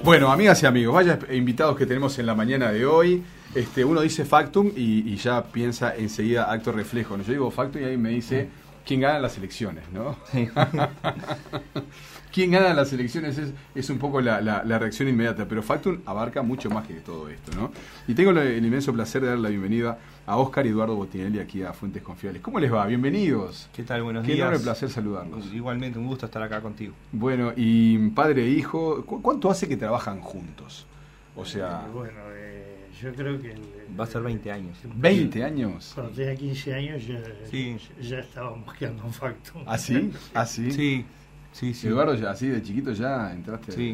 Bueno, amigas y amigos, vaya invitados que tenemos en la mañana de hoy. Uno dice Factum y ya piensa enseguida acto reflejo, ¿no? Yo digo Factum y ahí me dice quién gana las elecciones, ¿no? Sí. Quién gana las elecciones es un poco la reacción inmediata, pero Factum abarca mucho más que todo esto, ¿no? Y tengo el inmenso placer de dar la bienvenida a Óscar y Eduardo Botinelli aquí a Fuentes Confiables. ¿Cómo les va? Bienvenidos. ¿Qué tal? Buenos días. Qué enorme placer saludarlos. Igualmente, un gusto estar acá contigo. Bueno, y padre e hijo, ¿cuánto hace que trabajan juntos? O sea... yo creo que... va a ser 20 años. ¿20 años? Cuando tenía 15 años ya estábamos quedando en Factum. ¿Ah, sí? ¿Ah, sí? Sí. Eduardo, ya así de chiquito ya entraste... Sí.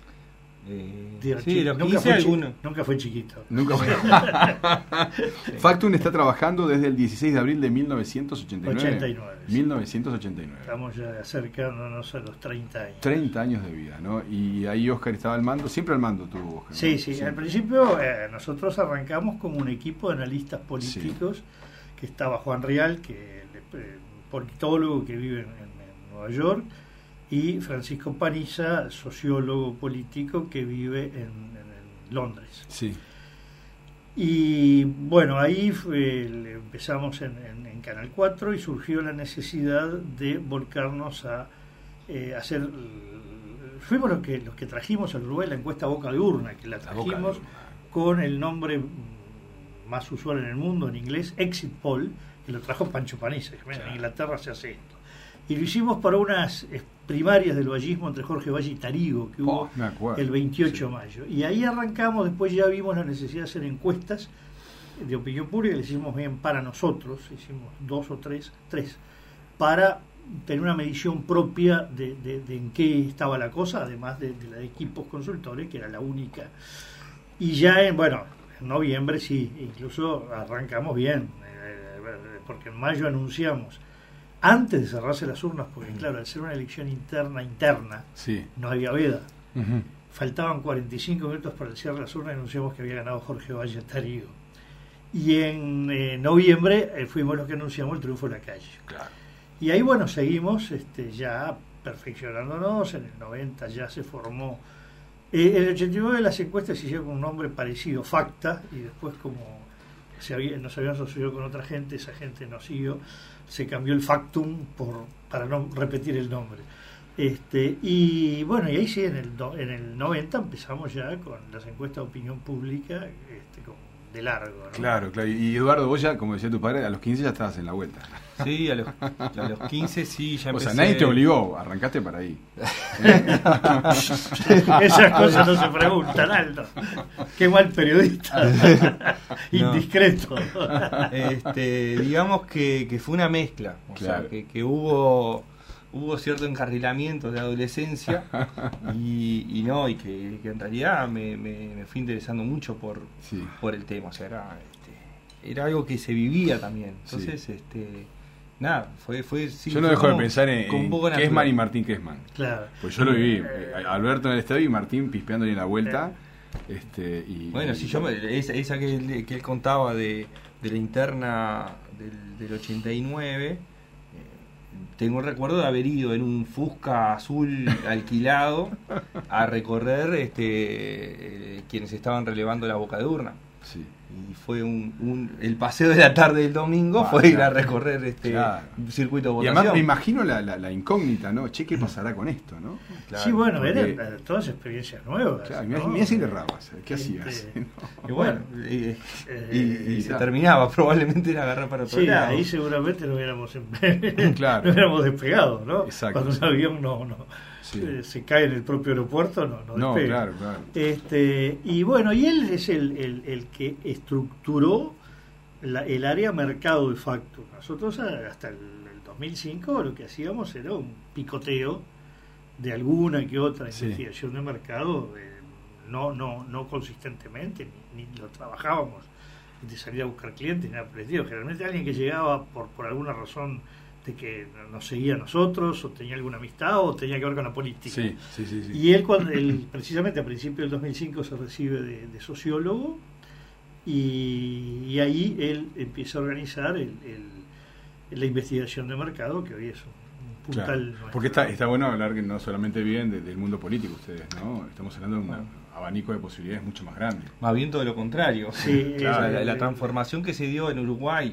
Nunca fue chiquito. Nunca fue. Factum está trabajando desde el 16 de abril de 1989. 1989. Estamos ya acercándonos a los 30 años. 30 años de vida, ¿no? Y ahí Óscar estaba al mando, siempre al mando tuvo Óscar, ¿no? Sí. Al principio nosotros arrancamos como un equipo de analistas políticos, que estaba Juan Rial, que politólogo que vive en Nueva York, y Francisco Paniza, sociólogo político que vive en Londres. Sí. Y bueno, ahí empezamos en Canal 4 y surgió la necesidad de volcarnos a hacer... Fuimos los que trajimos al Uruguay la encuesta Boca de Urna, que la trajimos con el nombre más usual en el mundo, en inglés, Exit Poll, que lo trajo Pancho Paniza. En Inglaterra se hace esto. Y lo hicimos para unas primarias del vallismo entre Jorge Valle y Tarigo, que hubo el 28 de mayo. Y ahí arrancamos, después ya vimos la necesidad de hacer encuestas de opinión pública, le hicimos bien para nosotros, hicimos 2 o 3, para tener una medición propia de en qué estaba la cosa, además de la de equipos consultores, que era la única. Y ya en noviembre sí, incluso arrancamos bien, porque en mayo anunciamos, antes de cerrarse las urnas, porque claro, al ser una elección interna, no había veda. Faltaban 45 minutos para el cierre de las urnas y anunciamos que había ganado Jorge Valle Tarigo. Y en noviembre fuimos los que anunciamos el triunfo de la calle. Claro. Y ahí, seguimos ya perfeccionándonos. En el 90 ya se formó. En el 89 las encuestas se hicieron con un nombre parecido, Facta, y después como nos habíamos asociado con otra gente, esa gente nos siguió, se cambió el Factum para no repetir el nombre. Y bueno, y ahí sí, en el 90 empezamos ya con las encuestas de opinión pública de largo, ¿no? Claro. Y Eduardo, vos ya, como decía tu padre, a los 15 ya estabas en la vuelta. Sí, a los 15 sí, ya empecé. O sea, nadie te obligó, arrancaste para ahí. Esas cosas no se preguntan, Aldo. Qué mal periodista. Indiscreto. Digamos que fue una mezcla. Sea, que hubo cierto encarrilamiento de adolescencia y que en realidad me fui interesando mucho por el tema. O sea, era algo que se vivía también. Entonces, sí, yo no dejo de pensar en Kessman y Martín Kessman. Claro. Pues yo lo viví. Alberto en el estadio y Martín pispeándole en la vuelta. Esa que él contaba de la interna del 89, tengo el recuerdo de haber ido en un Fusca azul alquilado a recorrer quienes estaban relevando la boca de urna. Sí. Y fue el paseo de la tarde del domingo fue ir a recorrer un circuito de votación. Y además me imagino la incógnita, ¿no? Che, ¿qué pasará con esto, no? Claro, sí, bueno, eran todas experiencias nuevas. Claro, ¿no? Mirá si le rabas, ¿qué hacías? Y bueno, y se terminaba, probablemente era agarrar para otro lado. Ahí seguramente no hubiéramos despegado, ¿no? Exacto. Cuando un avión se cae en el propio aeropuerto, no despega. Claro. Y bueno, y él es el que estructuró el área mercado de Factum. Nosotros hasta el 2005 lo que hacíamos era un picoteo de alguna que otra investigación de mercado, no consistentemente, ni lo trabajábamos de salir a buscar clientes, nada parecido. Generalmente alguien que llegaba por alguna razón de que nos seguía a nosotros, o tenía alguna amistad, o tenía que ver con la política. Sí. Y él, precisamente a principios del 2005, se recibe de sociólogo, y ahí él empieza a organizar la investigación de mercado, que hoy es un puntal. Claro, porque está bueno hablar que no solamente viven del mundo político ustedes, ¿no? Estamos hablando de un abanico de posibilidades mucho más grande. Más bien todo lo contrario. Sí, claro, la transformación que se dio en Uruguay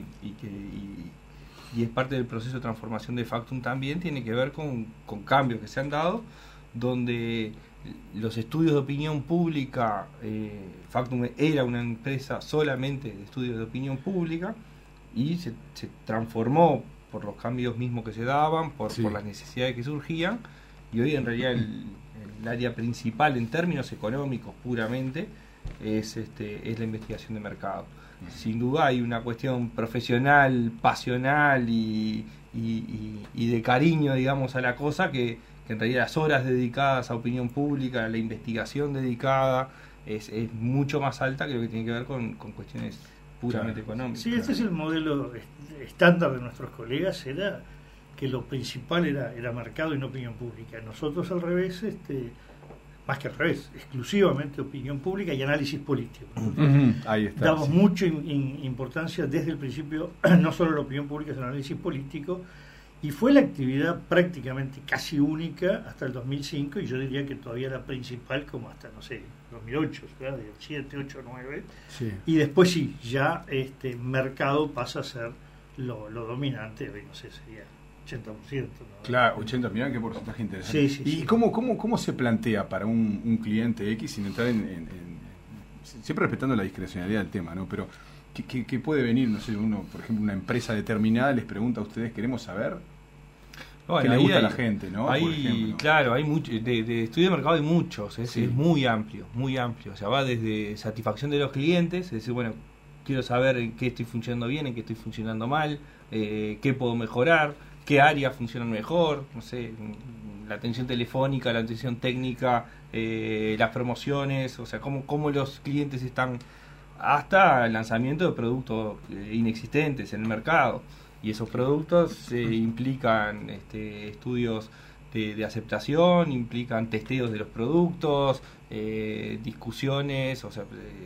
y es parte del proceso de transformación de Factum también tiene que ver con cambios que se han dado, donde los estudios de opinión pública, Factum era una empresa solamente de estudios de opinión pública y se transformó por los cambios mismos que se daban, por las necesidades que surgían, y hoy en realidad el área principal en términos económicos puramente es la investigación de mercado. Sin duda hay una cuestión profesional, pasional y de cariño, digamos, a la cosa, que en realidad las horas dedicadas a opinión pública, la investigación dedicada es mucho más alta que lo que tiene que ver con cuestiones puramente económicas. Sí, este es el modelo estándar de nuestros colegas, era que lo principal era mercado y no opinión pública. Nosotros al revés, más que al revés, exclusivamente opinión pública y análisis político. Ahí está, damos mucha importancia desde el principio, no solo a la opinión pública, sino al análisis político, y fue la actividad prácticamente casi única hasta el 2005, y yo diría que todavía la principal como hasta, no sé, 2008, ¿verdad? 7, 8, 9, y después sí, ya mercado pasa a ser lo dominante, no sé, sería 80%, ¿no? Claro, 80%, mirá qué porcentaje interesante. Sí, ¿Y cómo se plantea para un cliente X, sin entrar siempre respetando la discrecionalidad del tema, ¿no? Pero ¿qué puede venir? No sé, por ejemplo, una empresa determinada les pregunta a ustedes, queremos saber qué le gusta a la gente, ¿no? Claro, hay mucho, de estudio de mercado hay muchos, es muy amplio, o sea, va desde satisfacción de los clientes, es decir, bueno, quiero saber en qué estoy funcionando bien, en qué estoy funcionando mal, qué puedo mejorar, qué áreas funcionan mejor, no sé, la atención telefónica, la atención técnica, las promociones, o sea, cómo los clientes están, hasta el lanzamiento de productos inexistentes en el mercado, y esos productos implican estudios de aceptación, implican testeos de los productos, discusiones, o sea,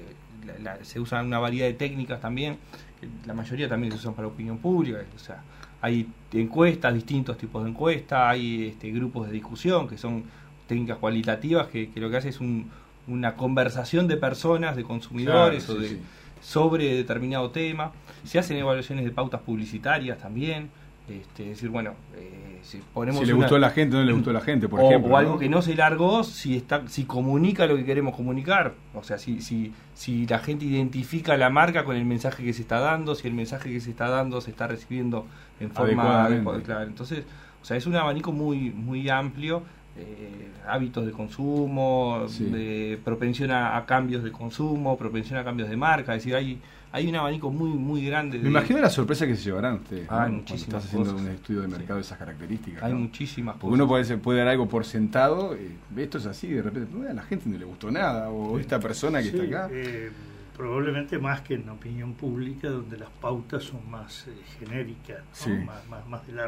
se usan una variedad de técnicas también, la mayoría también se usan para opinión pública, o sea, hay encuestas, distintos tipos de encuestas, hay grupos de discusión que son técnicas cualitativas que lo que hace es una conversación de personas, de consumidores, sobre determinado tema. Se hacen evaluaciones de pautas publicitarias también, es decir, bueno, si ponemos le gustó a la gente o no le gustó a la gente, por ejemplo, o algo que no se largó, si comunica lo que queremos comunicar, o sea, si la gente identifica la marca con el mensaje que se está dando, si el mensaje que se está dando se está recibiendo en forma adecuada, claro. Entonces, o sea, es un abanico muy muy amplio, hábitos de consumo, de propensión a cambios de consumo, propensión a cambios de marca, es decir, hay un abanico muy muy grande. Me imagino la sorpresa que se llevarán ustedes, ¿no? Hay cuando estás haciendo un estudio de mercado de esas características. Hay ¿no? muchísimas Porque cosas. uno puede dar algo por sentado, esto es así, de repente a la gente no le gustó nada, o esta persona que está acá. Probablemente más que en opinión pública, donde las pautas son más genéricas, ¿no? más de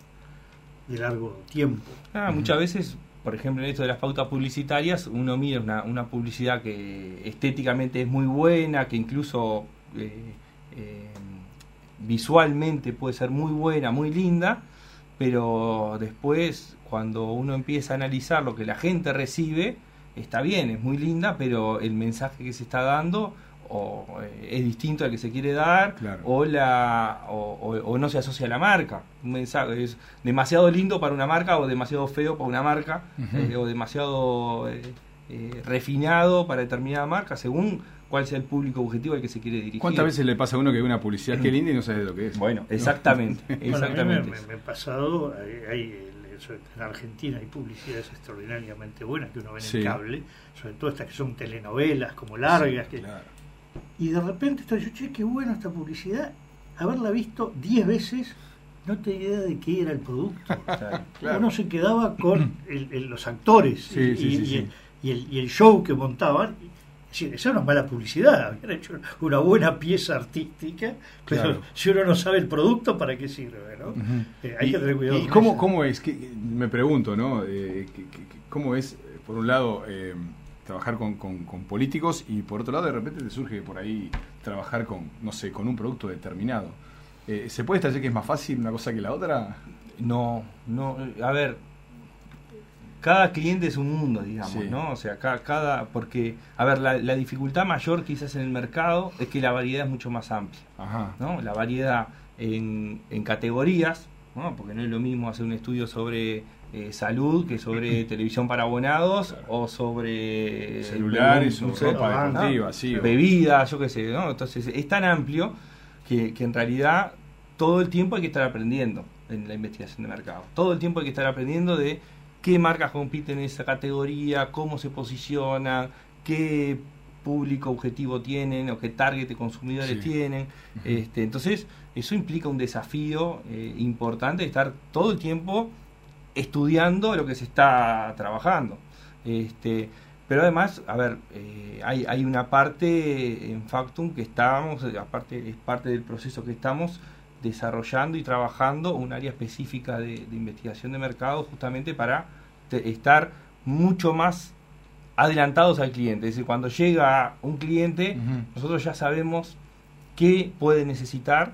largo tiempo. Muchas veces, por ejemplo, en esto de las pautas publicitarias, uno mira una publicidad que estéticamente es muy buena, que incluso visualmente puede ser muy buena, muy linda, pero después cuando uno empieza a analizar lo que la gente recibe, está bien, es muy linda, pero el mensaje que se está dando es distinto al que se quiere dar, claro, o no se asocia a la marca. Un mensaje es demasiado lindo para una marca o demasiado feo para una marca, o demasiado refinado para determinada marca, según cuál sea el público objetivo al que se quiere dirigir. ¿Cuántas veces le pasa a uno que ve una publicidad que linda y no sabe de lo que es? Bueno, exactamente. Exactamente. Me ha pasado, en Argentina hay publicidades extraordinariamente buenas que uno ve en el cable, sobre todo estas que son telenovelas como largas, claro. Y de repente yo, qué buena esta publicidad, haberla visto 10 veces, no tenía idea de qué era el producto. Claro. Uno se quedaba con los actores y el show que montaban. Es decir, esa no es mala publicidad, habían hecho una buena pieza artística, pero claro, si uno no sabe el producto, ¿para qué sirve? ¿No? Hay que tener cuidado. ¿Y cómo es? Me pregunto, ¿no? ¿Cómo es, por un lado, trabajar con políticos y por otro lado, de repente te surge por ahí trabajar con un producto determinado? ¿Se puede establecer que es más fácil una cosa que la otra? No, a ver, cada cliente es un mundo, digamos, sí. ¿no? O sea, porque, a ver, la dificultad mayor quizás en el mercado es que la variedad es mucho más amplia, Ajá. ¿no? La variedad en categorías, ¿no? Porque no es lo mismo hacer un estudio sobre salud que sobre televisión para abonados, claro. O sobre celulares o ropa deportiva, sí, bebidas, yo qué sé, ¿no? Entonces es tan amplio que en realidad todo el tiempo hay que estar aprendiendo en la investigación de mercado. Todo el tiempo hay que estar aprendiendo de qué marcas compiten en esa categoría, cómo se posicionan, qué público objetivo tienen o qué target de consumidores tienen. Entonces eso implica un desafío importante de estar todo el tiempo estudiando lo que se está trabajando. Pero además, a ver, hay una parte en Factum que estábamos, aparte es parte del proceso que estamos desarrollando y trabajando un área específica de investigación de mercado justamente para estar mucho más adelantados al cliente. Es decir, cuando llega un cliente, nosotros ya sabemos qué puede necesitar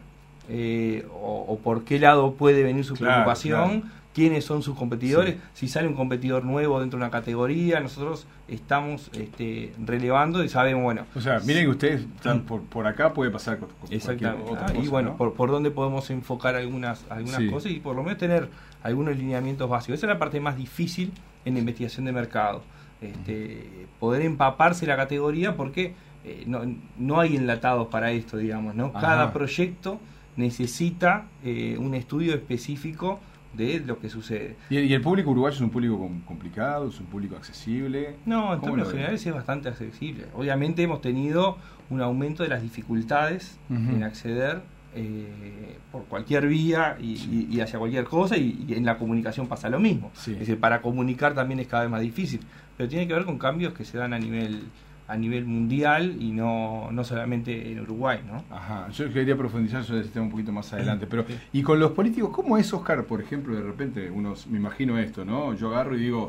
o por qué lado puede venir su preocupación, quiénes son sus competidores, si sale un competidor nuevo dentro de una categoría, nosotros estamos relevando y sabemos, bueno... O sea, miren que ustedes están por acá, puede pasar con exactamente, otra cosa, y bueno, ¿no? por dónde podemos enfocar algunas cosas y por lo menos tener algunos lineamientos básicos. Esa es la parte más difícil en la investigación de mercado, poder empaparse la categoría porque no hay enlatados para esto, digamos, ¿no? Cada proyecto necesita un estudio específico de lo que sucede. ¿Y el público uruguayo es un público complicado, es un público accesible? No, en términos generales es bastante accesible. Obviamente hemos tenido un aumento de las dificultades en acceder por cualquier vía y hacia cualquier cosa, y en la comunicación pasa lo mismo. Es decir, para comunicar también es cada vez más difícil, pero tiene que ver con cambios que se dan a nivel mundial y no solamente en Uruguay, ¿no? Ajá, yo quería profundizar sobre ese tema un poquito más adelante, pero y con los políticos, ¿cómo es, Oscar? Por ejemplo, de repente me imagino esto, ¿no? Yo agarro y digo,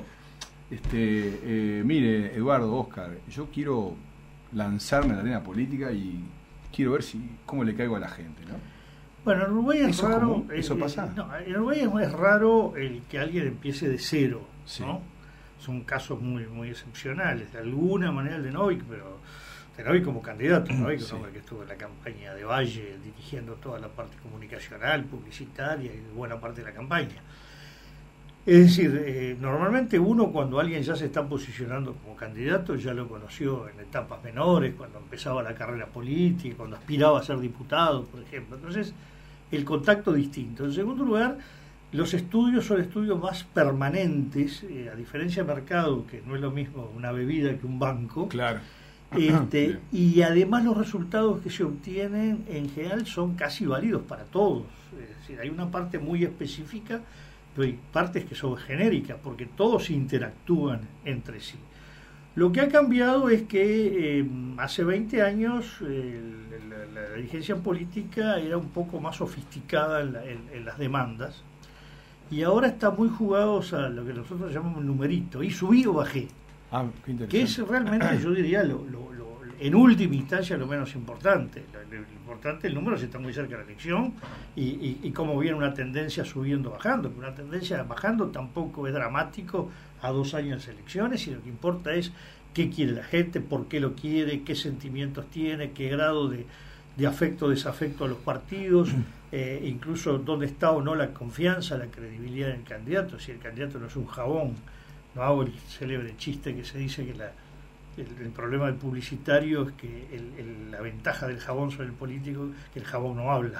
mire, Eduardo, Oscar, yo quiero lanzarme a la arena política y quiero ver cómo le caigo a la gente, ¿no? Bueno, en Uruguay es raro. ¿Eso pasa? No, en Uruguay es raro el que alguien empiece de cero, ¿no? Son casos muy muy excepcionales, de alguna manera el de Novik, pero de Novik como candidato, Novik un hombre que estuvo en la campaña de Valle dirigiendo toda la parte comunicacional, publicitaria y buena parte de la campaña. Es decir, normalmente uno cuando alguien ya se está posicionando como candidato ya lo conoció en etapas menores, cuando empezaba la carrera política, cuando aspiraba a ser diputado, por ejemplo. Entonces, el contacto distinto. En segundo lugar, los estudios son estudios más permanentes, a diferencia del mercado, que no es lo mismo una bebida que un banco. Claro. Y además los resultados que se obtienen en general son casi válidos para todos. Es decir, hay una parte muy específica, pero hay partes que son genéricas, porque todos interactúan entre sí. Lo que ha cambiado es que hace 20 años la dirigencia política era un poco más sofisticada en las demandas, y ahora está muy jugados a lo que nosotros llamamos numerito, y subí o bajé, qué interesante. que es realmente, yo diría, en última instancia lo menos importante. Lo importante, el número si está muy cerca de la elección y cómo viene una tendencia subiendo o bajando, porque una tendencia bajando tampoco es dramático a 2 años de elecciones, y lo que importa es qué quiere la gente, por qué lo quiere, qué sentimientos tiene, qué grado de afecto o desafecto a los partidos, incluso dónde está o no la confianza, la credibilidad del candidato. Si el candidato no es un jabón, no hago el célebre chiste que se dice que el problema del publicitario es que la ventaja del jabón sobre el político, que el jabón no habla.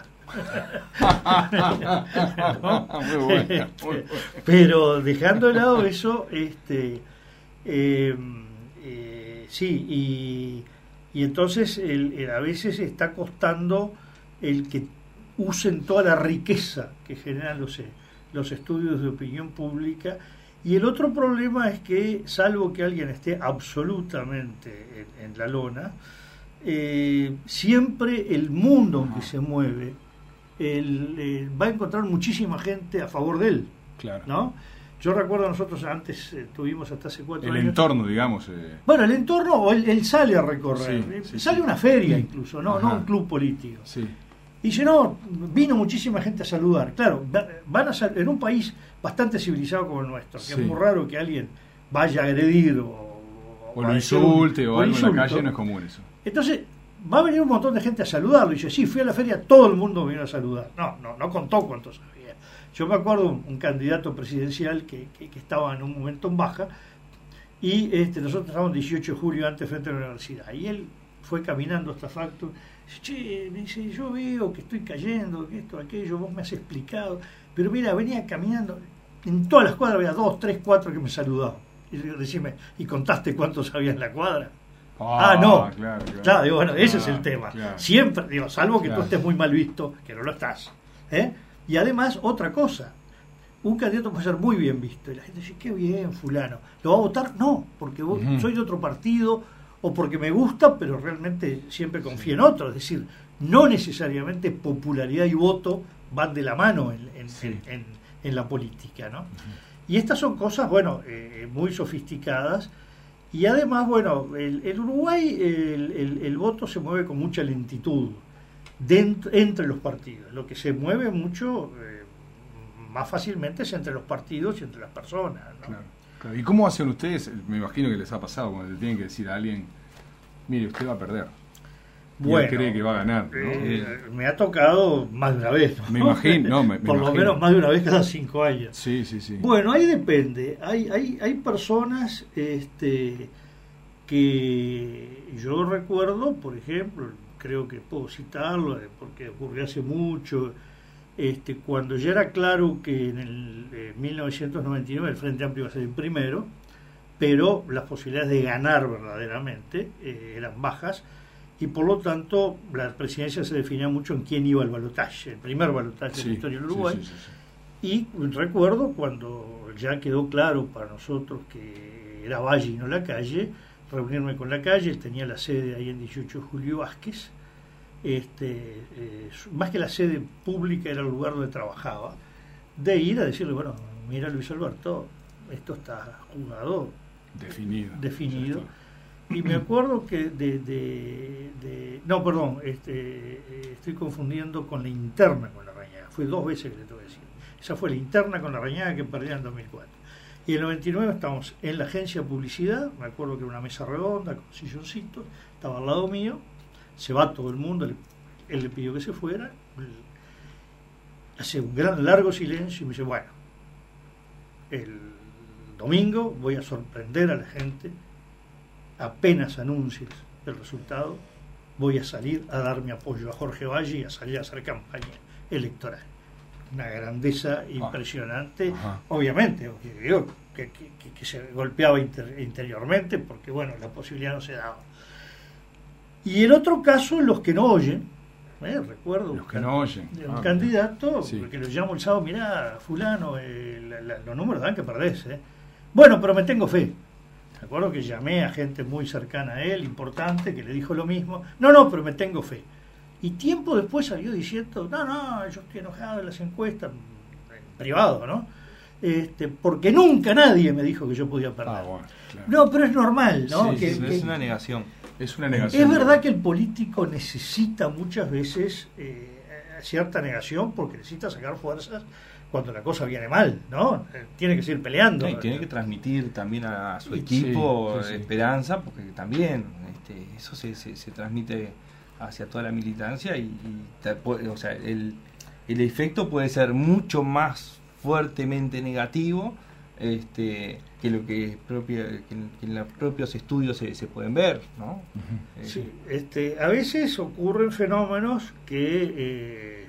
¿No? Muy bueno. Pero dejando de lado eso, sí, y entonces a veces está costando el que usen toda la riqueza que generan los estudios de opinión pública. Y el otro problema es que, salvo que alguien esté absolutamente en la lona, siempre el mundo en que se mueve va a encontrar muchísima gente a favor de él. Claro. ¿No? Yo recuerdo, nosotros antes tuvimos hasta hace 4 años... El entorno, digamos. Bueno, el entorno, o él sale a recorrer, sí, sale a una feria incluso, no Ajá. un club político. Sí. Y dice, no, vino muchísima gente a saludar. Claro, van en un país bastante civilizado como el nuestro, que es muy raro que alguien vaya a agredir o lo insulte o algo en la calle, no es común eso. Entonces, va a venir un montón de gente a saludarlo. Y dice, sí, fui a la feria, todo el mundo vino a saludar. No contó cuántos había. Yo me acuerdo un candidato presidencial que estaba en un momento en baja, y nosotros estábamos 18 de julio antes frente a la universidad. Y él fue caminando hasta Factum. Che, me dice, yo veo que estoy cayendo, que esto, aquello, vos me has explicado, pero mira, venía caminando, en todas las cuadras había 2, 3, 4 que me saludaban. Y yo, decime, ¿y contaste cuántos había en la cuadra? No. Claro, digo, bueno, ese es el tema. Claro. Siempre, digo, salvo que tú estés muy mal visto, que no lo estás. Y además, otra cosa, un candidato puede ser muy bien visto, y la gente dice, qué bien, fulano. ¿Lo va a votar? No, porque soy de otro partido, o porque me gusta, pero realmente siempre confío en otro. Es decir, no necesariamente popularidad y voto van de la mano en la política, ¿no? Y estas son cosas, bueno, muy sofisticadas. Y además, bueno, el Uruguay, el voto se mueve con mucha lentitud entre los partidos. Lo que se mueve mucho, más fácilmente, es entre los partidos y entre las personas, ¿no? Claro. ¿Y cómo hacen ustedes? Me imagino que les ha pasado cuando le tienen que decir a alguien, mire, usted va a perder. Bueno, cree que va a ganar, ¿no? Me ha tocado más de una vez, ¿no? Me imagino, por lo menos más de una vez cada 5 años. Sí. Bueno, ahí depende. Hay personas que yo recuerdo, por ejemplo, creo que puedo citarlo porque ocurrió hace mucho. Cuando ya era claro que en el 1999 el Frente Amplio iba a ser el primero, pero las posibilidades de ganar verdaderamente eran bajas, y por lo tanto la presidencia se definía mucho en quién iba al balotaje, el primer balotaje de la historia del Uruguay. Y recuerdo cuando ya quedó claro para nosotros que era Valle y no Lacalle, reunirme con Lacalle. Él tenía la sede ahí en 18 de Julio Vázquez. Más que la sede pública, era el lugar donde trabajaba, de ir a decirle, bueno, mira, Luis Alberto, esto está jugado, definido. Y me acuerdo que estoy confundiendo con la interna con Larrañaga. Fue 2 veces que le tengo que decir. Esa fue la interna con Larrañaga, que perdía en 2004. Y en el 99 estábamos en la agencia de publicidad. Me acuerdo que era una mesa redonda con silloncitos, estaba al lado mío. Se va todo el mundo, él le pidió que se fuera, hace un largo silencio y me dice, bueno, el domingo voy a sorprender a la gente, apenas anuncies el resultado, voy a salir a dar mi apoyo a Jorge Valle y a salir a hacer campaña electoral. Una grandeza impresionante, obviamente, que se golpeaba interiormente, porque bueno, la posibilidad no se daba. Y en otro caso, los que no oyen, recuerdo los que no oyen, un candidato que lo llamo el sábado, mirá, fulano, los números dan que perdés. Bueno, pero me tengo fe. Recuerdo que llamé a gente muy cercana a él, importante, que le dijo lo mismo. No, pero me tengo fe. Y tiempo después salió diciendo, no, yo estoy enojado en las encuestas, en privado, ¿no? Porque nunca nadie me dijo que yo podía perder. Bueno, claro. No, pero es normal, ¿no? Es una negación. Es una negación. Es verdad que el político necesita muchas veces cierta negación, porque necesita sacar fuerzas cuando la cosa viene mal, ¿no? Tiene que seguir peleando. Y tiene que transmitir también a su equipo esperanza, porque también eso se transmite hacia toda la militancia y o sea, el efecto puede ser mucho más fuertemente negativo que lo que en los propios estudios se pueden ver, ¿no? Sí, a veces ocurren fenómenos que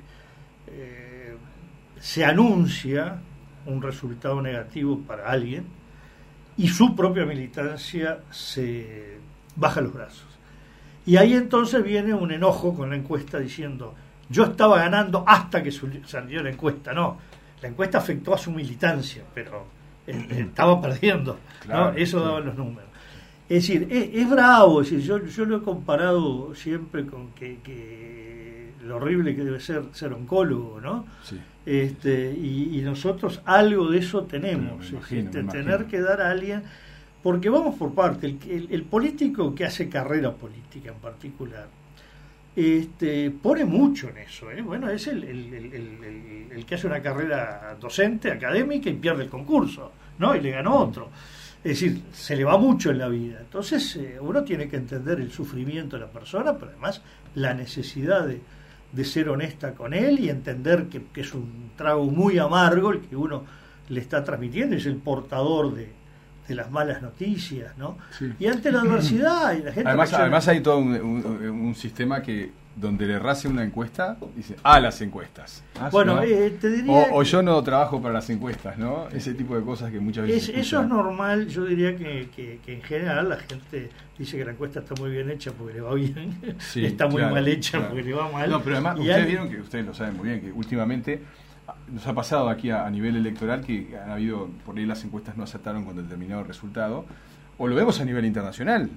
se anuncia un resultado negativo para alguien y su propia militancia se baja los brazos. Y ahí entonces viene un enojo con la encuesta diciendo, yo estaba ganando hasta que salió la encuesta. No, la encuesta afectó a su militancia, pero estaba perdiendo, claro, ¿no? Eso daban los números. Es decir, es bravo. Es decir, yo lo he comparado siempre con que lo horrible que debe ser oncólogo, ¿no? Sí. Y nosotros algo de eso tenemos. Me imagino. Tener que dar a alguien, porque vamos por parte. El político que hace carrera política en particular pone mucho en eso. Bueno, es el que hace una carrera docente, académica, y pierde el concurso, ¿no? Y le ganó otro. Es decir, se le va mucho en la vida. Entonces, uno tiene que entender el sufrimiento de la persona, pero además la necesidad de ser honesta con él y entender que es un trago muy amargo el que uno le está transmitiendo, es el portador de las malas noticias, ¿no? Sí. Y ante la adversidad y la gente... Además hay todo un sistema que donde le errase una encuesta, dice, las encuestas. Bueno, ¿no? Te diría... O yo no trabajo para las encuestas, ¿no? Ese tipo de cosas que muchas veces... Eso es normal, yo diría que en general la gente dice que la encuesta está muy bien hecha porque le va bien, sí, está muy mal hecha porque le va mal. No, pero además vieron que ustedes lo saben muy bien, que últimamente nos ha pasado aquí a nivel electoral que han habido, por ahí las encuestas no acertaron con determinado resultado, o lo vemos a nivel internacional.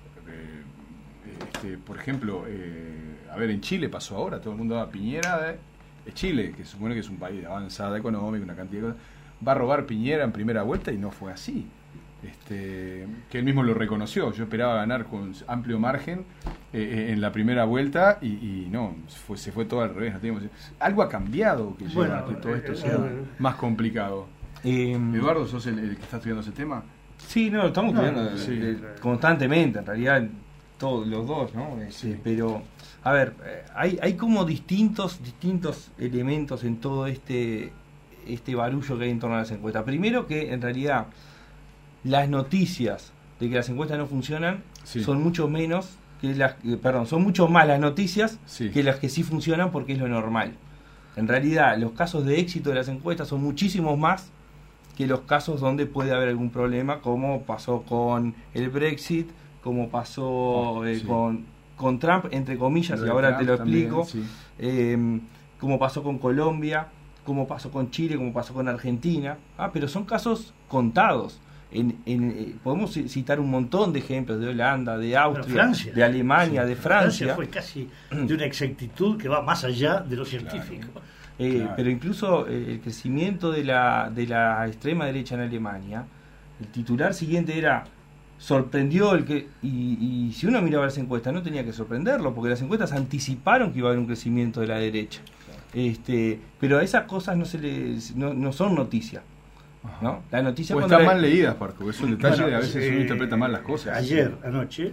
Por ejemplo, en Chile pasó ahora, todo el mundo va a Piñera de Chile, que se supone que es un país de avanzada económica, una cantidad de cosas, va a robar Piñera en primera vuelta y no fue así. Que él mismo lo reconoció. Yo esperaba ganar con amplio margen en la primera vuelta y no, se fue todo al revés. ¿No? Algo ha cambiado que lleva a que todo esto sea más complicado. Eduardo, ¿sos el que está estudiando ese tema? Sí, no, lo estamos estudiando constantemente, en realidad todos los dos, ¿no? Sí. Pero, a ver, hay como distintos elementos en todo este barullo que hay en torno a las encuestas. Primero que en realidad las noticias de que las encuestas no funcionan son mucho menos que son mucho más las noticias que las que sí funcionan porque es lo normal. En realidad, los casos de éxito de las encuestas son muchísimos más que los casos donde puede haber algún problema, como pasó con el Brexit, como pasó con Trump, entre comillas, y ahora te lo explico, como pasó con Colombia, como pasó con Chile, como pasó con Argentina, pero son casos contados. Podemos citar un montón de ejemplos de Holanda, de Austria, de Alemania, de Francia. Fue casi de una exactitud que va más allá de lo científico. Pero incluso el crecimiento de la extrema derecha en Alemania, el titular siguiente era sorprendió y si uno miraba las encuestas no tenía que sorprenderlo porque las encuestas anticiparon que iba a haber un crecimiento de la derecha. Pero esas cosas no son noticias, ¿no? La noticia están mal leídas, porque es un detalle de a veces uno interpreta mal las cosas. Anoche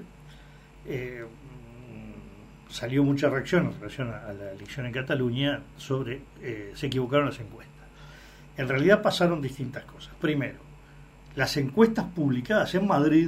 salió mucha reacción en relación a la elección en Cataluña sobre se equivocaron las encuestas. En realidad pasaron distintas cosas. Primero, las encuestas publicadas en Madrid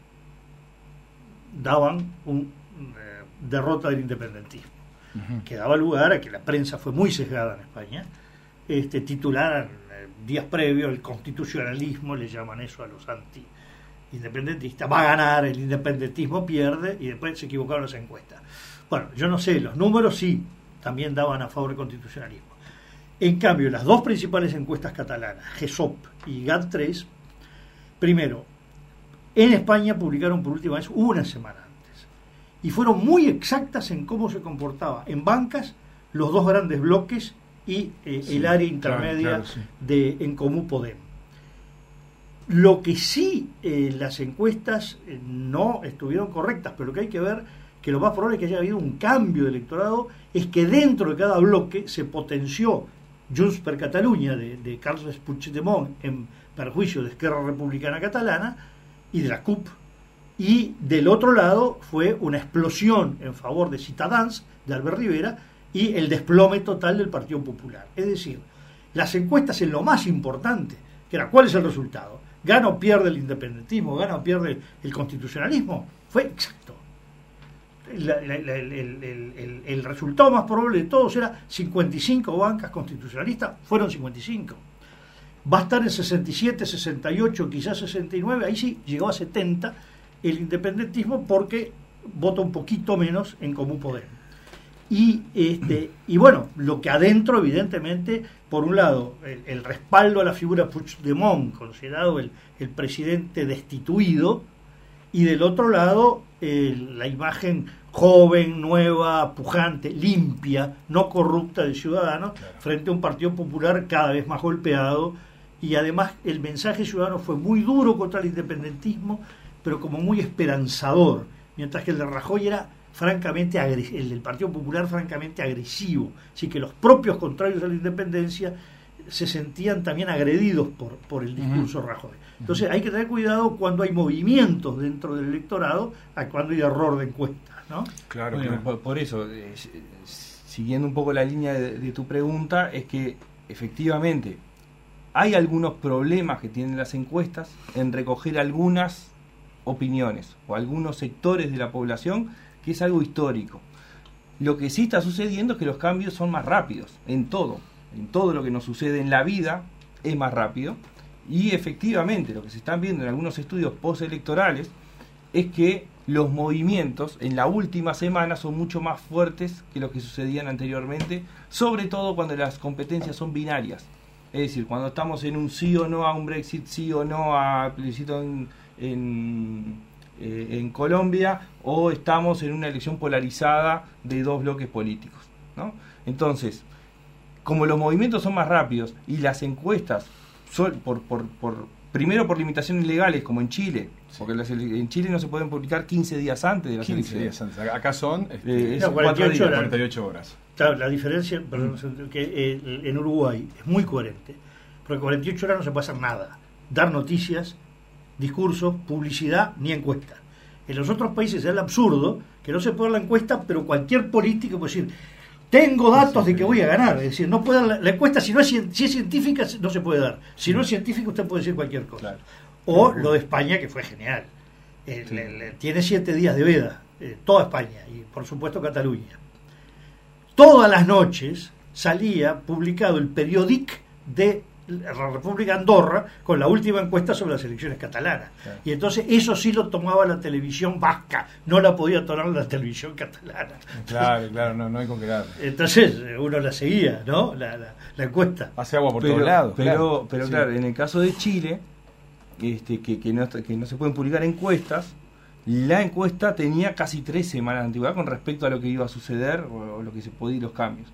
daban derrota del independentismo, que daba lugar a que la prensa fue muy sesgada en España, titularan días previos el constitucionalismo, le llaman eso a los anti-independentistas, va a ganar, el independentismo pierde, y después se equivocaron las encuestas. Bueno, yo no sé, los números sí, también daban a favor del constitucionalismo. En cambio, las dos principales encuestas catalanas, GESOP y GAT3, primero, en España publicaron por última vez una semana antes y fueron muy exactas en cómo se comportaba en bancas los dos grandes bloques y el área intermedia de En Comú Podem. Lo que sí las encuestas no estuvieron correctas, pero lo que hay que ver, que lo más probable es que haya habido un cambio de electorado, es que dentro de cada bloque se potenció Junts per Catalunya de Carles Puigdemont en perjuicio de Esquerra Republicana Catalana y de la CUP, y del otro lado fue una explosión en favor de Ciutadans, de Albert Rivera, y el desplome total del Partido Popular. Es decir, las encuestas en lo más importante, que era ¿cuál es el resultado? ¿Gana o pierde el independentismo? ¿Gana o pierde el constitucionalismo? Fue exacto. El resultado más probable de todos era 55 bancas constitucionalistas, fueron 55. Va a estar en 67, 68, quizás 69, ahí sí llegó a 70 el independentismo porque vota un poquito menos en Comú Podem. Y bueno, lo que adentro, evidentemente, por un lado, el respaldo a la figura Puigdemont, considerado el presidente destituido, y del otro lado, la imagen joven, nueva, pujante, limpia, no corrupta de Ciudadanos, frente a un Partido Popular cada vez más golpeado. Y además el mensaje ciudadano fue muy duro contra el independentismo, pero como muy esperanzador, mientras que el de Rajoy era francamente el del Partido Popular francamente agresivo, así que los propios contrarios a la independencia se sentían también agredidos por el discurso Rajoy. Entonces hay que tener cuidado cuando hay movimientos dentro del electorado a cuando hay error de encuestas, ¿no? Claro, bueno, claro. Por eso, siguiendo un poco la línea de tu pregunta, es que efectivamente hay algunos problemas que tienen las encuestas en recoger algunas opiniones o algunos sectores de la población, que es algo histórico. Lo que sí está sucediendo es que los cambios son más rápidos en todo lo que nos sucede en la vida es más rápido, y efectivamente lo que se están viendo en algunos estudios postelectorales es que los movimientos en la última semana son mucho más fuertes que los que sucedían anteriormente, sobre todo cuando las competencias son binarias, es decir, cuando estamos en un sí o no a un Brexit, sí o no a plebiscito en Colombia, o estamos en una elección polarizada de dos bloques políticos, ¿no? Entonces, como los movimientos son más rápidos y las encuestas son primero por limitaciones legales, como en Chile, porque en Chile no se pueden publicar 15 días antes de las elecciones. 15 días antes. Acá son 48 horas. Claro, la diferencia, que en Uruguay es muy coherente, porque 48 horas no se puede hacer nada, dar noticias, discursos, publicidad, ni encuesta. En los otros países es el absurdo que no se puede dar la encuesta, pero cualquier político puede decir: tengo datos de que voy a ganar. Es decir, no puede dar la encuesta, si es científica no se puede dar. Si no es científica, usted puede decir cualquier cosa. Claro. O lo de España, que fue genial. Tiene 7 días de veda, toda España, y por supuesto Cataluña. Todas las noches salía publicado el periódic de la República de Andorra con la última encuesta sobre las elecciones catalanas. Claro. Y entonces eso sí lo tomaba la televisión vasca, no la podía tomar la televisión catalana. Claro, no hay con qué dar. Entonces uno la seguía, ¿no? La encuesta. Hace agua por todos lados. Pero claro, en el caso de Chile, que no se pueden publicar encuestas, la encuesta tenía casi 3 semanas de antigüedad con respecto a lo que iba a suceder o lo que se podía ir los cambios.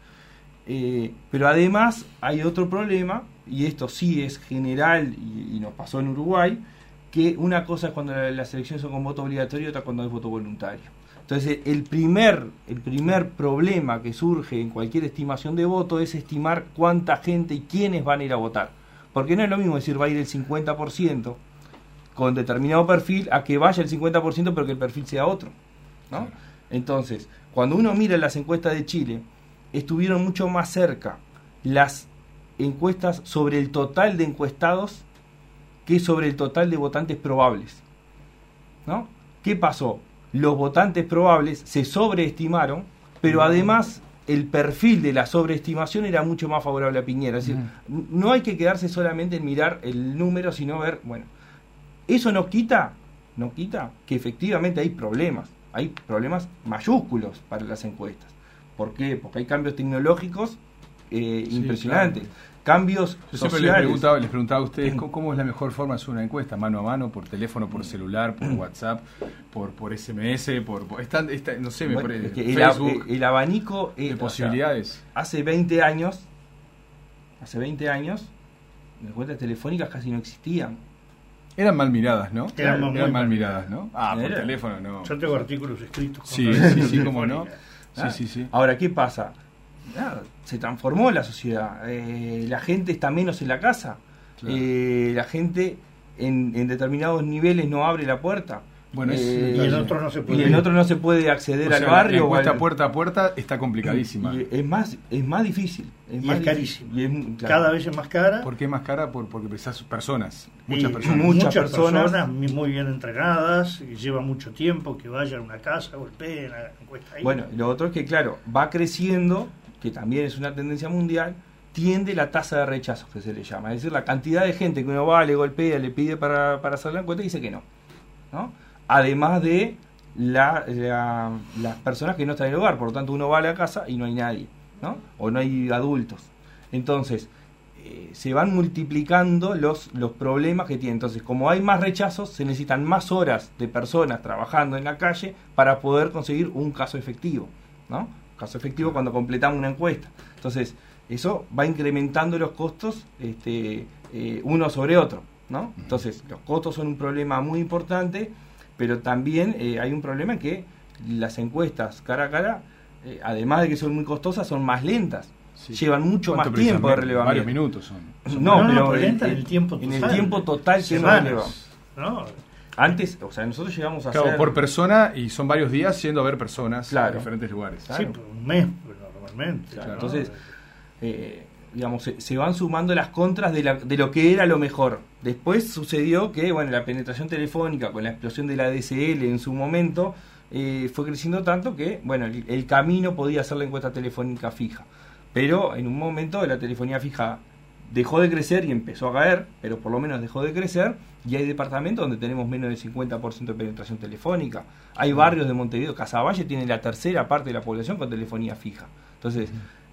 Pero además hay otro problema, y esto sí es general y nos pasó en Uruguay, que una cosa es cuando las elecciones son con voto obligatorio y otra cuando es voto voluntario. Entonces el primer problema que surge en cualquier estimación de voto es estimar cuánta gente y quiénes van a ir a votar, porque no es lo mismo decir va a ir el 50% con determinado perfil a que vaya el 50% pero que el perfil sea otro, ¿no? Entonces, cuando uno mira las encuestas de Chile, estuvieron mucho más cerca las encuestas sobre el total de encuestados que sobre el total de votantes probables, ¿no? ¿Qué pasó? Los votantes probables se sobreestimaron, pero además el perfil de la sobreestimación era mucho más favorable a Piñera. Es decir, no hay que quedarse solamente en mirar el número, sino ver, bueno, eso no quita que efectivamente hay problemas mayúsculos para las encuestas. ¿Por qué? Porque hay cambios tecnológicos impresionantes, claro. Cambios sociales. Siempre les preguntaba a ustedes cómo es la mejor forma de hacer una encuesta, mano a mano, por teléfono, por celular, por WhatsApp, por SMS, no sé, bueno, Facebook. El abanico de posibilidades. Hace 20 años, las encuestas telefónicas casi no existían. Eran mal miradas, ¿no? Eran mal miradas, ¿no? Por teléfono no. Yo tengo artículos escritos. Sí, cómo no. Sí. Ahora, ¿qué pasa? Se transformó la sociedad. La gente está menos en la casa. Claro. La gente en determinados niveles no abre la puerta. Bueno, y en otros no se puede acceder al barrio. La encuesta puerta a puerta está complicadísima. Y es más difícil. Es carísimo. Cada vez es más cara. ¿Por qué es más cara? Porque precisas personas. Muchas personas muy bien entrenadas, y lleva mucho tiempo que vayan a una casa, golpeen la encuesta ahí. Bueno, lo otro es que, claro, va creciendo, que también es una tendencia mundial, tiende la tasa de rechazos, que se le llama. Es decir, la cantidad de gente que uno va, le golpea, le pide para hacer la encuesta y dice que no. Además de las personas que no están en el hogar, por lo tanto uno va a la casa y no hay nadie, ¿no? O no hay adultos. Entonces, se van multiplicando los problemas que tiene. Entonces, como hay más rechazos, se necesitan más horas de personas trabajando en la calle para poder conseguir un caso efectivo, ¿no? Caso efectivo cuando completamos una encuesta. Entonces, eso va incrementando los costos uno sobre otro, ¿no? Entonces, los costos son un problema muy importante, pero también hay un problema en que las encuestas cara a cara, además de que son muy costosas, son más lentas. Sí. Llevan mucho más tiempo de relevamiento. Varios minutos son. No, pero lenta en el tiempo total. En el tiempo total se releva. ¿No? Antes, o sea, nosotros llegamos a hacer... por persona, y son varios días yendo a ver personas en diferentes lugares. Sí, por un mes normalmente. Claro. Entonces, digamos, se van sumando las contras de lo que era lo mejor. Después sucedió que, bueno, la penetración telefónica con la explosión de la DSL en su momento fue creciendo tanto que, bueno, el camino podía ser la encuesta telefónica fija. Pero en un momento la telefonía fija dejó de crecer y empezó a caer, pero por lo menos dejó de crecer, y hay departamentos donde tenemos menos del 50% de penetración telefónica. Hay barrios de Montevideo, Casaballe tiene la tercera parte de la población con telefonía fija. Entonces,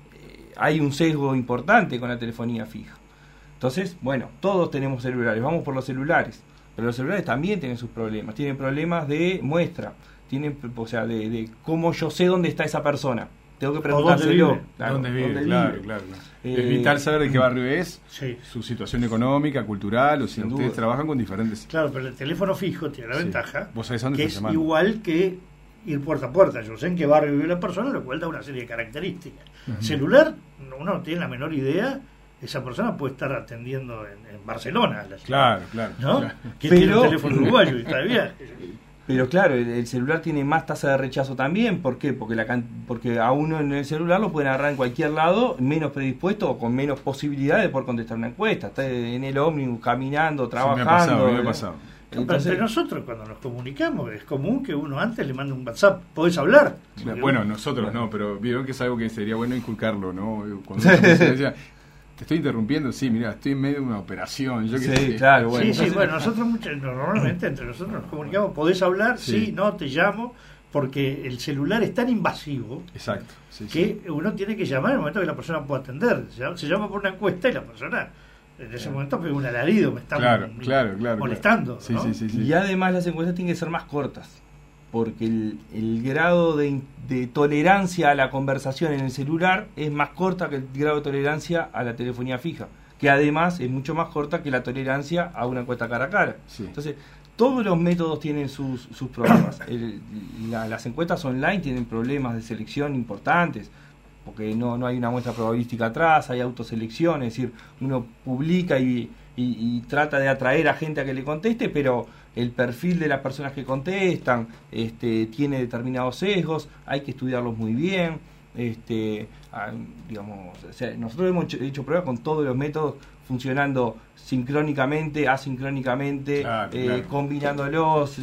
hay un sesgo importante con la telefonía fija. Entonces, bueno, todos tenemos celulares, vamos por los celulares, pero los celulares también tienen sus problemas, tienen problemas de muestra, tienen, o sea, de cómo yo sé dónde está esa persona. Tengo que preguntárselo. ¿Dónde vive? Claro. Es vital saber de qué barrio es, su situación económica, cultural, o si ustedes trabajan con diferentes... Claro, pero el teléfono fijo tiene la ventaja ¿Vos sabés dónde que es igual que ir puerta a puerta. Yo sé en qué barrio vive la persona, lo cual da una serie de características. Celular, uno no tiene la menor idea, esa persona puede estar atendiendo en Barcelona. Claro. ¿No? Que tiene un teléfono uruguayo y está de viaje. Pero claro, el celular tiene más tasa de rechazo también. ¿Por qué? Porque a uno en el celular lo pueden agarrar en cualquier lado, menos predispuesto o con menos posibilidad de poder contestar una encuesta. Está en el ómnibus, caminando, trabajando. Me ha pasado. Entonces, entre nosotros, cuando nos comunicamos, es común que uno antes le mande un WhatsApp. ¿Podés hablar? Bueno, nosotros no, pero vieron que es algo que sería bueno inculcarlo, ¿no? Cuando se decía, te estoy interrumpiendo, sí, mira, estoy en medio de una operación. Yo claro, bueno. Sí, bueno, nosotros normalmente entre nosotros nos comunicamos, ¿podés hablar? Sí, no, te llamo, porque el celular es tan invasivo. Exacto. Que uno tiene que llamar en el momento que la persona pueda atender. Se llama por una encuesta y la persona en ese momento pega un alarido, me está molestando. Claro. Sí. Y además las encuestas tienen que ser más cortas, porque el grado de tolerancia a la conversación en el celular es más corta que el grado de tolerancia a la telefonía fija, que además es mucho más corta que la tolerancia a una encuesta cara a cara. Entonces, todos los métodos tienen sus problemas. Las encuestas online tienen problemas de selección importantes, porque no hay una muestra probabilística atrás, hay autoselección, es decir, uno publica y trata de atraer a gente a que le conteste, pero el perfil de las personas que contestan tiene determinados sesgos, hay que estudiarlos muy bien. Digamos, o sea, nosotros hemos hecho pruebas con todos los métodos, funcionando sincrónicamente, asincrónicamente, combinándolos.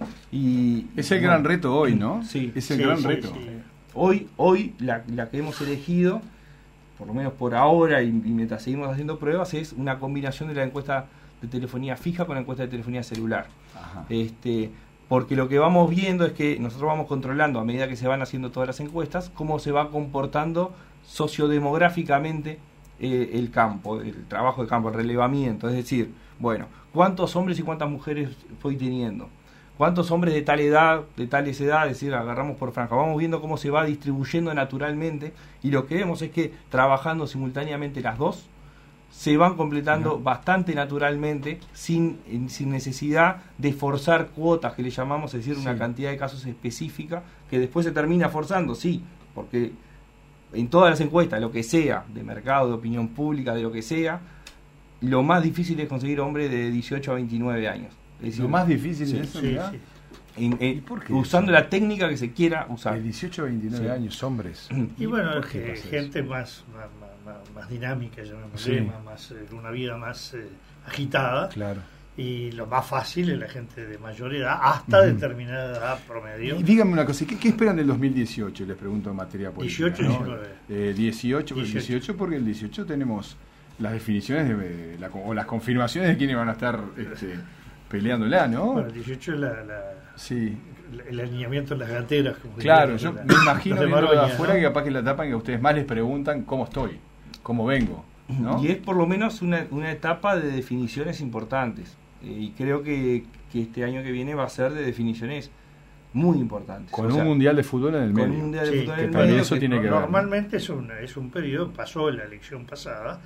Es el gran reto hoy, ¿no? Sí. Es el gran reto. Sí. Hoy la que hemos elegido, por lo menos por ahora, y mientras seguimos haciendo pruebas, es una combinación de la encuesta de telefonía fija con la encuesta de telefonía celular. Ajá. Porque lo que vamos viendo es que nosotros vamos controlando, a medida que se van haciendo todas las encuestas, cómo se va comportando sociodemográficamente el campo, el trabajo de campo, el relevamiento. Es decir, bueno, ¿cuántos hombres y cuántas mujeres estoy teniendo? ¿Cuántos hombres de tal edad, de tales edades? Es decir, agarramos por franja. Vamos viendo cómo se va distribuyendo naturalmente, y lo que vemos es que trabajando simultáneamente las dos, se van completando bastante naturalmente, sin necesidad de forzar cuotas, que le llamamos, es decir, una cantidad de casos específica, que después se termina forzando, porque en todas las encuestas, lo que sea, de mercado, de opinión pública, de lo que sea, lo más difícil es conseguir hombres de 18 a 29 años. Es decir, lo más difícil es eso, usando la técnica que se quiera usar. De 18 a 29 años, hombres. Y bueno, gente más dinámica, más una vida más agitada. Claro. Y lo más fácil es la gente de mayor edad, hasta determinada edad promedio. Y díganme una cosa, ¿qué esperan del 2018? Les pregunto en materia política. 18, ¿no? 18, porque el 18 tenemos las definiciones o las confirmaciones de quiénes van a estar peleándola, ¿no? Bueno, el 18 es el alineamiento en las gateras. Como claro, yo me imagino viendo de afuera, ¿no? Que capaz que la tapan y a ustedes más les preguntan cómo estoy, cómo vengo, ¿no? Y es por lo menos una etapa de definiciones importantes. Y creo que este año que viene va a ser de definiciones muy importantes. Con un mundial de fútbol en el medio. Con un mundial de fútbol en el medio. Eso tiene que normalmente ver. Es un periodo, pasó en la elección pasada,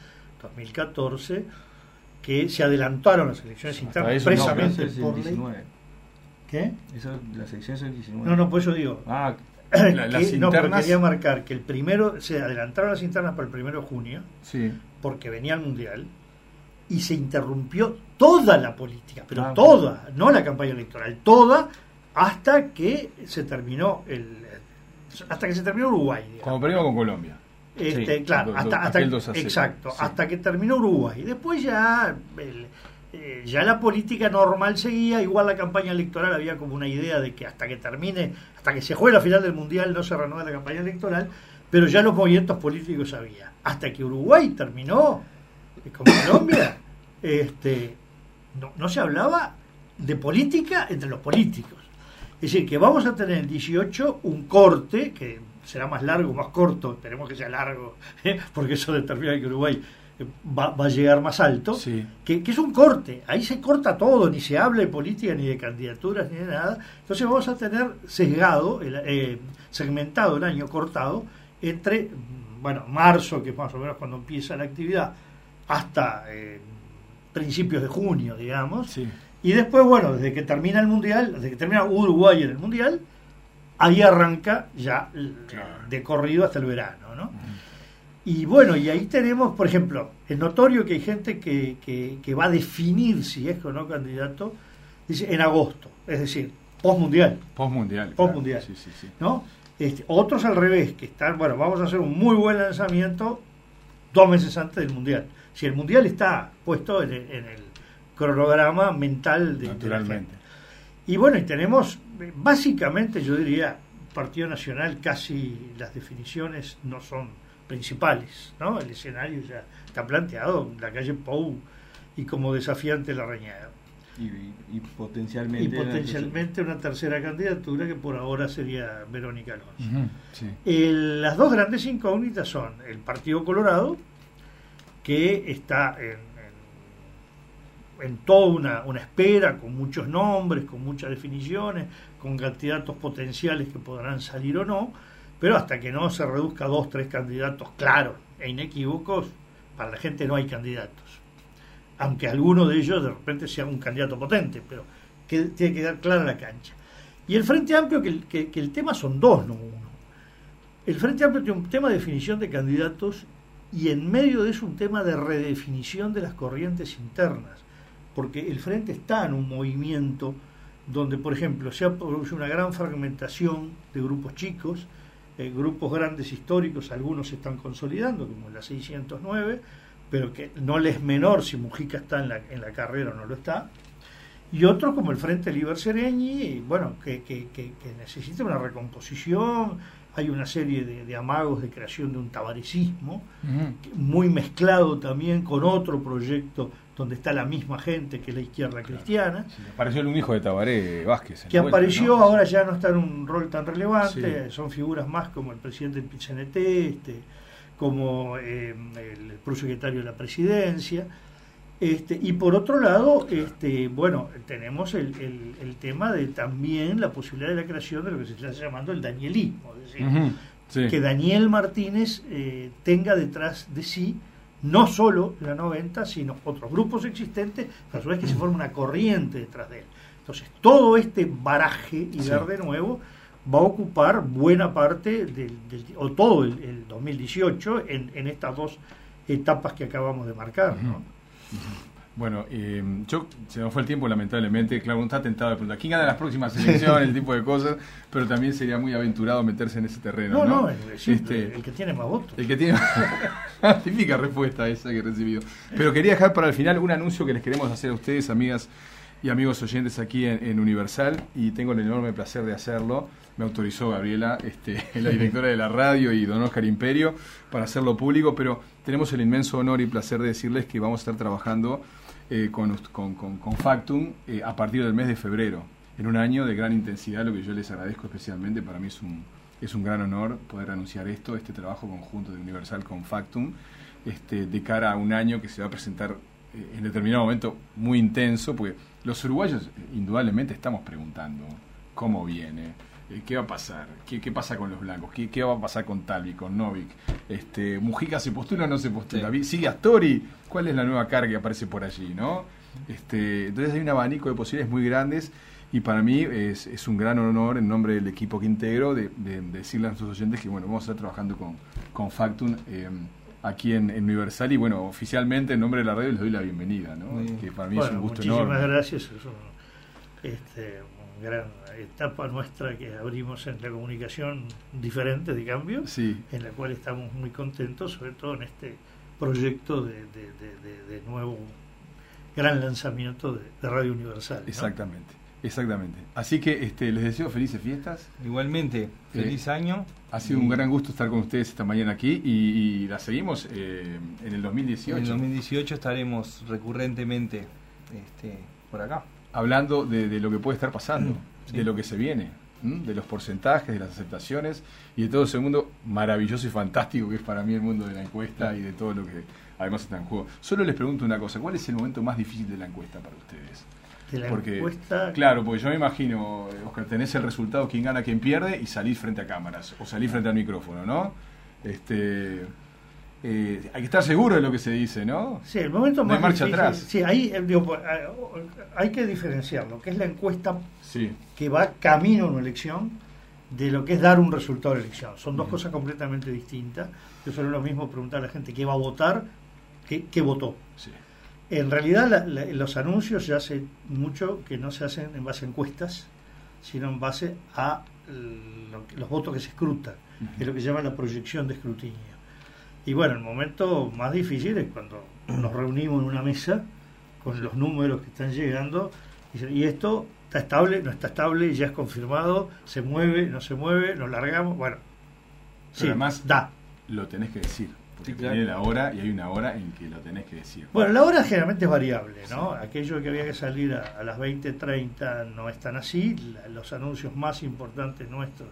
2014, que se adelantaron las elecciones internas precisamente por ley. ¿Qué? Eso, la selección es el 19. No, por eso digo. Ah, las no, pero internas. quería marcar que el primero, se adelantaron las internas para el 1 de junio, Sí. porque venía el Mundial, y se interrumpió toda la política, pero Ah, toda, no la campaña electoral, toda, hasta que se terminó Uruguay, digamos. Como perdimos con Colombia. Sí, Claro, hasta aquel 2-0. exacto, Sí. hasta que terminó Uruguay. Después ya ya la política normal seguía, igual la campaña electoral había como una idea de que hasta que se juegue la final del Mundial no se renueva la campaña electoral, pero ya los movimientos políticos había. Hasta que Uruguay terminó con Colombia, no se hablaba de política entre los políticos. Es decir, que vamos a tener en 18 un corte, que será más largo o más corto, esperemos que sea largo, porque eso determina que Uruguay va a llegar más alto, Sí. que es un corte, ahí se corta todo, ni se habla de política, ni de candidaturas, ni de nada. Entonces vamos a tener segmentado el año, cortado, entre, marzo, que es más o menos cuando empieza la actividad, hasta principios de junio, digamos. Sí. Y después, desde que termina el Mundial, desde que termina Uruguay en el Mundial, ahí arranca ya de corrido hasta el verano, ¿no? Y y ahí tenemos, por ejemplo, es notorio que hay gente que va a definir si es o no candidato, dice, en agosto, es decir, postmundial. Postmundial. Postmundial. Claro. Sí. ¿No? Otros al revés, que están, vamos a hacer un muy buen lanzamiento 2 meses antes del Mundial. Si el Mundial está puesto en el cronograma mental de la gente. Y y tenemos, básicamente yo diría, Partido Nacional, casi las definiciones no son principales, ¿no? El escenario ya está planteado, la calle Pou y como desafiante Larrañaga. Y potencialmente una tercera candidatura que por ahora sería Verónica Alonso. Uh-huh, sí. Las dos grandes incógnitas son el Partido Colorado, que está en toda una espera, con muchos nombres, con muchas definiciones, con candidatos potenciales que podrán salir o no, pero hasta que no se reduzca a 2, 3 candidatos claros e inequívocos, para la gente no hay candidatos. Aunque alguno de ellos de repente sea un candidato potente, pero que tiene que quedar clara la cancha. Y el Frente Amplio, que el tema son 2, no 1. El Frente Amplio tiene un tema de definición de candidatos y en medio de eso un tema de redefinición de las corrientes internas, porque el Frente está en un movimiento donde, por ejemplo, se ha producido una gran fragmentación de grupos chicos, grupos grandes históricos, algunos se están consolidando, como la 609, pero que no les es menor si Mujica está en la carrera o no lo está, y otros como el Frente Liber Seregni, que necesita una recomposición. Hay una serie de amagos de creación de un tabarecismo, muy mezclado también con otro proyecto donde está la misma gente que la izquierda cristiana. Sí, apareció un hijo de Tabaré Vázquez. Que apareció, ¿no? ahora ya no está en un rol tan relevante, Sí. son figuras más como el presidente del PCNT, como el prosecretario de la presidencia. Y por otro lado, tenemos el tema de también la posibilidad de la creación de lo que se está llamando el danielismo, es decir, Sí. que Daniel Martínez tenga detrás de sí no solo la 90, sino otros grupos existentes, pero a su vez que se forme una corriente detrás de él. Entonces, todo este baraje y dar de nuevo va a ocupar buena parte o todo el 2018 en estas 2 etapas que acabamos de marcar, ¿no? Bueno, se nos fue el tiempo, lamentablemente. Claro, uno está tentado de preguntar quién gana las próximas elecciones, el tipo de cosas, pero también sería muy aventurado meterse en ese terreno. No, el que tiene más votos. El que tiene típica respuesta esa que he recibido. Pero quería dejar para el final un anuncio que les queremos hacer a ustedes, amigas y amigos oyentes aquí en Universal, y tengo el enorme placer de hacerlo. Me autorizó Gabriela, la directora de la radio, y don Oscar Imperio, para hacerlo público, pero tenemos el inmenso honor y placer de decirles que vamos a estar trabajando con Factum a partir del mes de febrero, en un año de gran intensidad, lo que yo les agradezco especialmente. Para mí es un gran honor poder anunciar este trabajo conjunto de Universal con Factum, de cara a un año que se va a presentar en determinado momento muy intenso, porque los uruguayos indudablemente estamos preguntando cómo viene, qué va a pasar, qué pasa con los blancos, qué va a pasar con Talvi, con Novik, Mujica se postula o no se postula, sigue Astori, cuál es la nueva cara que aparece por allí, ¿no? Entonces hay un abanico de posibilidades muy grandes, Y para mí es un gran honor, en nombre del equipo que integro, de decirle a nuestros oyentes que bueno, vamos a estar trabajando con Factum aquí en Universal, y bueno, oficialmente en nombre de la radio les doy la bienvenida, ¿no? Que para mí es un gusto enorme. Muchísimas gracias, es una gran etapa nuestra que abrimos en la comunicación diferente de cambio, en la cual estamos muy contentos, sobre todo en este proyecto de nuevo gran lanzamiento de Radio Universal, ¿no? Exactamente. Así que les deseo felices fiestas. Igualmente, feliz año. Ha sido un gran gusto estar con ustedes esta mañana aquí y la seguimos en el 2018. En el 2018 estaremos recurrentemente por acá. Hablando de lo que puede estar pasando, de lo que se viene, de los porcentajes, de las aceptaciones y de todo ese mundo maravilloso y fantástico que es para mí el mundo de la encuesta y de todo lo que además está en juego. Solo les pregunto una cosa, ¿cuál es el momento más difícil de la encuesta para ustedes? Encuesta... Claro, porque yo me imagino, Oscar, tenés el resultado, quién gana, quién pierde, y salís frente a cámaras, o salís frente al micrófono, ¿no? Hay que estar seguro de lo que se dice, ¿no? Sí, el momento más marcha difícil, atrás. Sí, ahí hay que diferenciar lo que es la encuesta sí. que va camino a una elección de lo que es dar un resultado de la elección. Son dos cosas completamente distintas. Yo solo lo mismo preguntar a la gente qué va a votar, qué votó. Sí. En realidad los anuncios ya hace mucho que no se hacen en base a encuestas, sino en base a los votos que se escrutan, que es lo que se llama la proyección de escrutinio. Y bueno, el momento más difícil es cuando nos reunimos en una mesa con los números que están llegando y esto está estable, no está estable, ya es confirmado, se mueve, no se mueve, nos largamos, bueno. Pero sí, además lo tenés que decir. Porque tiene la hora y hay una hora en que lo tenés que decir. Bueno, la hora generalmente es variable, ¿no? Sí. Aquello que había que salir a las 20:30 no es tan así. Los anuncios más importantes nuestros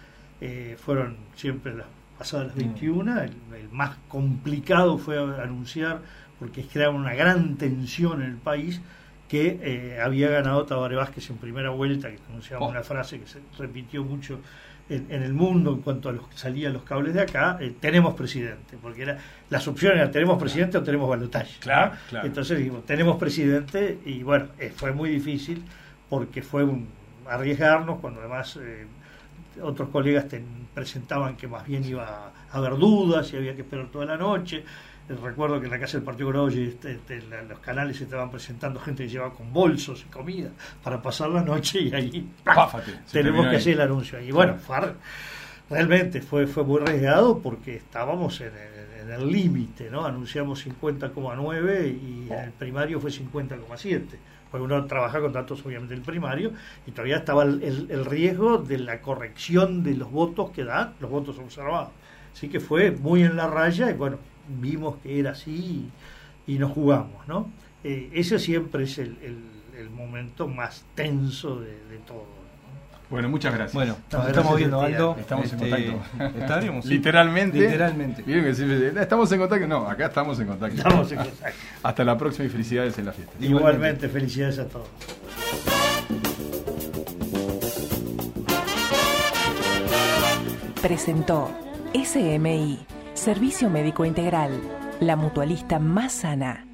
fueron siempre pasadas las 21. El más complicado fue anunciar, porque creaba una gran tensión en el país, que había ganado Tabaré Vázquez en primera vuelta, que anunciaba una frase que se repitió mucho en el mundo en cuanto a salían los cables de acá. Tenemos presidente, porque las opciones eran tenemos presidente o tenemos balotaje. Claro. Entonces dijimos, tenemos presidente, y bueno, fue muy difícil porque fue arriesgarnos cuando además otros colegas presentaban que más bien iba a haber dudas y había que esperar toda la noche. Recuerdo que en la casa del Partido Colorado los canales estaban presentando gente que llevaba con bolsos y comida para pasar la noche, y ahí tenemos que hacer el anuncio. Y bueno, realmente fue muy arriesgado porque estábamos en el límite, ¿no? Anunciamos 50,9 y en el primario fue 50,7. Porque uno trabaja con datos obviamente del primario y todavía estaba el riesgo de la corrección de los votos que dan los votos observados. Así que fue muy en la raya y bueno, vimos que era así y nos jugamos, ¿no? Ese siempre es el momento más tenso de todo, ¿no? Bueno, muchas gracias. Bueno, nos estamos viendo, Aldo. Estamos en contacto. ¿Estaremos? Literalmente. Miren que siempre estamos en contacto. No, acá estamos en contacto. Estamos en contacto. Hasta la próxima y felicidades en la fiesta. Igualmente, felicidades a todos. Presentó SMI, Servicio Médico Integral, la mutualista más sana.